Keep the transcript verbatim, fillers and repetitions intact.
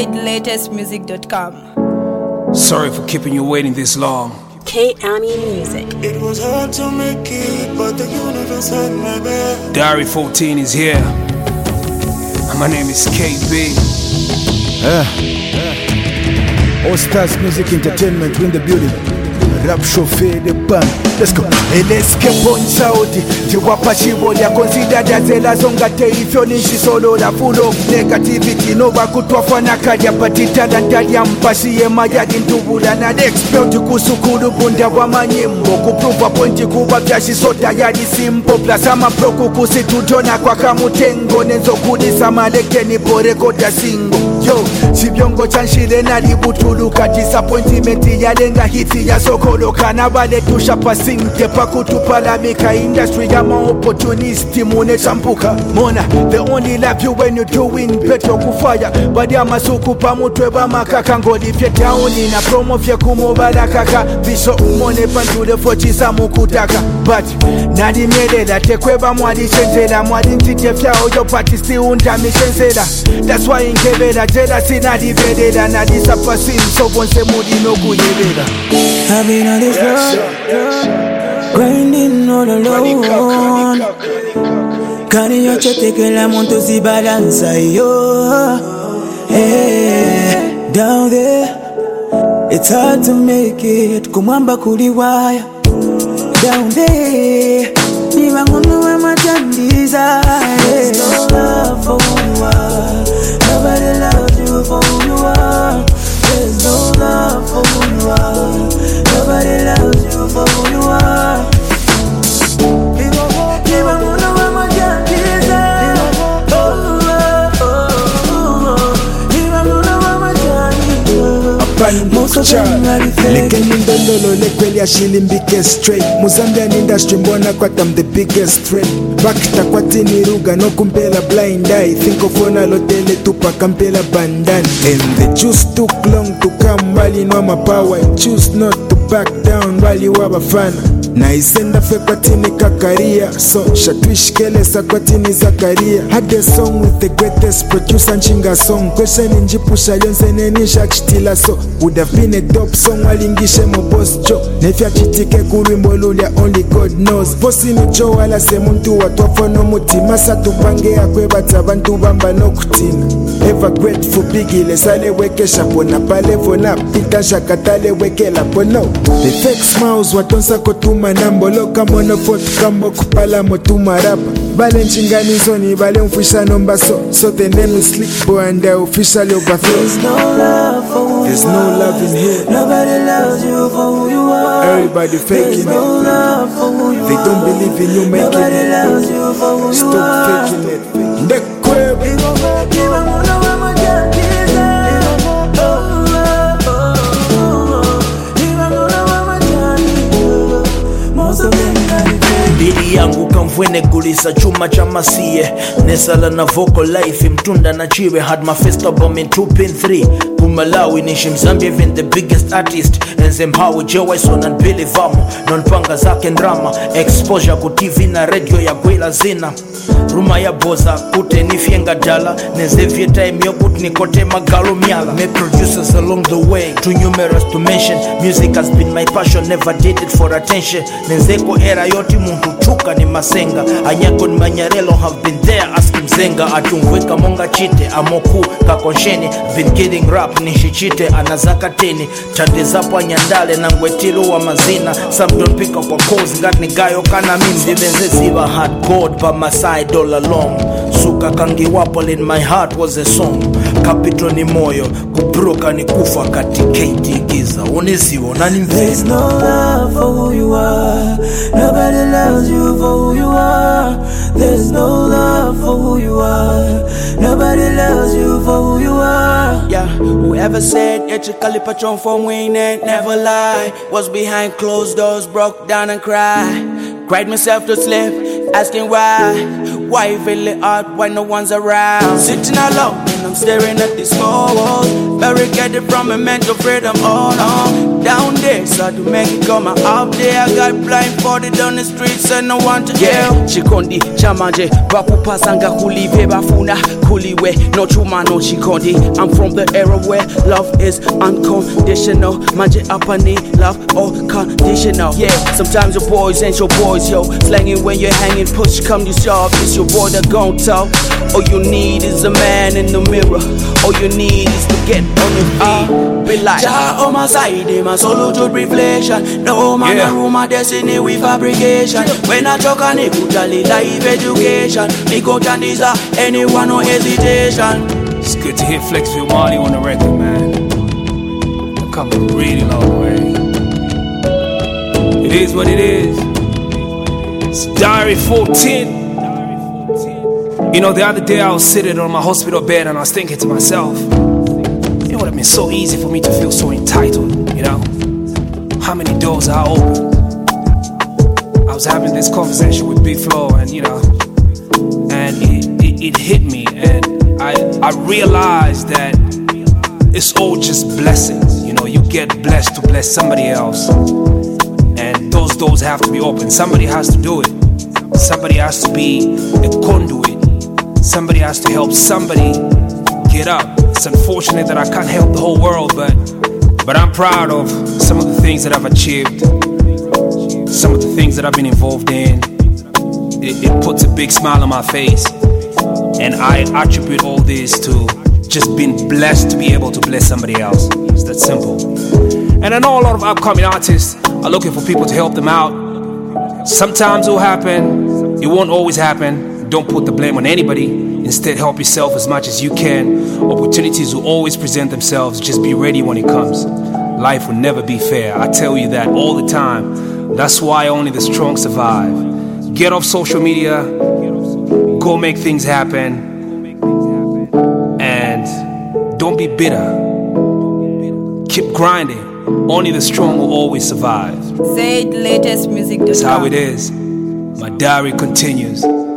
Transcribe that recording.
visit latest music dot com. Sorry for keeping you waiting this long. K-Ami Music. It was hard to make it, but the universe had my back. Diary fourteen is here. And my name is K B. Uh, uh. All Stars Music Entertainment in the building. Rap chauffeur de band. Let's go. Eleske ponchaudi tiwapa chibo lya consider dazela zonga teifyo nishi solo la full of negativity no bakutwafana kadya patitala ndalya mpasiye mayadi ntubula na expert kusukulu bunda wa manyimbo kuprova pointi kuba byashisota yali simple plus ama pro kukusitutona kwa kamutengo nenzo kudisa malekeni porekoda singo yo sibyongo chanshile nalibutuluka disappointment yalenga hiti ya sokolo kana bale tusha pasinte pakutupalamika industry yama opportunist mune champuka mona the only love you when you doing better kufaya badi amasuku pamutwe bamakaka ngoli fye tauni na promo fye kumubala kaka viso umone pandule fochisa mukutaka but nalimelela tekweba mwali chenzela mwali ntite fyao yo patisti undamishenzela that's why inkebela jela sinalivelela nalisapasim so bonse mudi nokuyebela I've been on this road, grinding all alone. Kani yoche tekela monto si balanza yo. Hey, down there, it's hard to make it. Kumamba kuliwaya. Down there, ni wangono wa matandiza. There's no love for who you are. Nobody loves you for who you are. There's no love for who you are. Nobody loves you for who you are. Even when no one can kiss it. Oh, oh, oh. Even when no one can Most of them are the fake. Lekeni ndondolo lekweli ashilimbike straight. Mozambian industry mbona kwata I'm the biggest threat. Bakta kwati niruga no kumpela blind eye. Think of ona lotele tupa kampela bandan. And the juice took long to come while you know my power. Choose not to back down while you are a fan. Na isenda fe kwatini kakaria. So shatwishkele sa kwatini Zakaria. Had the song with the greatest producer nchinga song. Question njipusha yonse nenisha chitila so. Would have been a dope song walingishe mo boss Joe. Nefya chitike kurimbo lulia only God knows. Bossi ni Joe wala se muntu watwafo no mutima. Sa tupange ya kwe bata bantu bamba no kutina. Ever grateful biggie lesale weke shapona pale vona. Pita shakatale weke la pono. The fake smiles watonsa kotuma nambo. Loka mono foto kambo kupala motuma rapa. Bale nchinganizo ni bale mfisha nomba so. So the name is Slick Boy and the official overthrow. There's no love for who There's you no are. love in here. Nobody loves you for who you are. Everybody faking There's no it. love for who you They don't are. believe in you making Nobody it. loves you for who you Stop are. faking it. The crib. Even when no one can kiss it. Oh, oh, oh. Even when no one can kiss it. Most of them are the fake. Bili yangu kamvwene gulisa chuma cha masie Nesala na vocal life mtunda na chiwe. Had my first album in two pin three Pumalawi nishi Mzambia even the biggest artist Nzemhawi Jewison and Billy Vamo Non-panga zake drama Exposure ku T V na radio ya gwela zina Ruma ya boza kute nifyenga dala Nezevye time yobut nikote magalo miala Made producers along the way Too numerous to mention Music has been my passion Never did it for attention Nenzeko era yoti muntu chuka ni masenga Anyako ni manyarelo have been there Aski mzenga atungweka monga chite Amoku kakonsheni Been kidding rap nishichite Anazaka teni Tande zapo anyandale na ngwetilo wa mazina Some don't pick up a cause Ngat ni gayo kana mim Divenze ziva had God by my side all along Suka kangi wapol in my heart was a song Kapito ni moyo Kubroka ni kufa kati K D Giza Unisiwo nani There's mvena no love for who you are. Nobody loves you for who you are. There's no love for who you are. Nobody loves you for who you are. Yeah, whoever said ethically patron from winning never lie. Was behind closed doors, broke down and cried. Cried myself to sleep, asking why. Why you feel it hard when no one's around? Sitting alone, I'm staring at these four walls, barricaded from a mental freedom. Oh no, down there, so to make it come up there, I got blindfolded on the streets and no one to yeah. Chikondi chamanje bakupasanga kulive bafuna kuliwe no chuma no chikondi. I'm from the era where love is unconditional. Manje apani love or conditional. Yeah, sometimes your boys ain't your boys, yo. Slanging when you're hanging, push come to shove. It's your boy that gon' talk. All you need is a man in the mirror. All you need is to get on your feet. Uh, be like Jah on my side, my solo to reflection. No man yeah. rule my destiny with fabrication. When I talk on it, life education. Me go Chinese, anyone no hesitation. It's good to hear Flexfield Marley on the record, man. I've come a really long way. It is what it is. It's Diary fourteen. You know, the other day I was sitting on my hospital bed and I was thinking to myself, you know, it would have been so easy for me to feel so entitled, you know? How many doors are open? I was having this conversation with Big Flo and, you know, and it, it, it hit me and I, I realized that it's all just blessings. You know, you get blessed to bless somebody else and those doors have to be open. Somebody has to do it. Somebody has to be a conduit. Somebody has to help somebody get up. It's unfortunate that I can't help the whole world, but but I'm proud of some of the things that I've achieved, some of the things that I've been involved in. It, it puts a big smile on my face, and I attribute all this to just being blessed to be able to bless somebody else. It's that simple. And I know a lot of upcoming artists are looking for people to help them out. Sometimes it will happen, it won't always happen. Don't put the blame on anybody. Instead, help yourself as much as you can. Opportunities will always present themselves. Just be ready when it comes. Life will never be fair. I tell you that all the time. That's why only the strong survive. Get off social media. Go make things happen. And don't be bitter. Keep grinding. Only the strong will always survive. Say it latest music dot com. That's how it is. My diary continues.